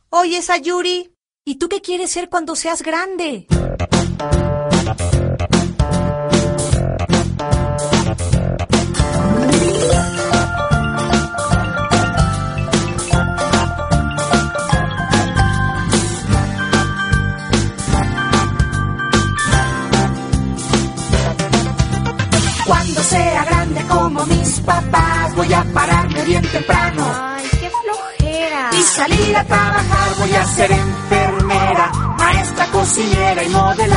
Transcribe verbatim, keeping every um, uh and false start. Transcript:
Oye, Sayuri, ¿y tú qué quieres ser cuando seas grande? Cuando sea grande como mis papás, voy a pararme bien temprano. Ay, qué flojera. Y salir a trabajar, voy a ser enfermera, maestra, cocinera y modelar.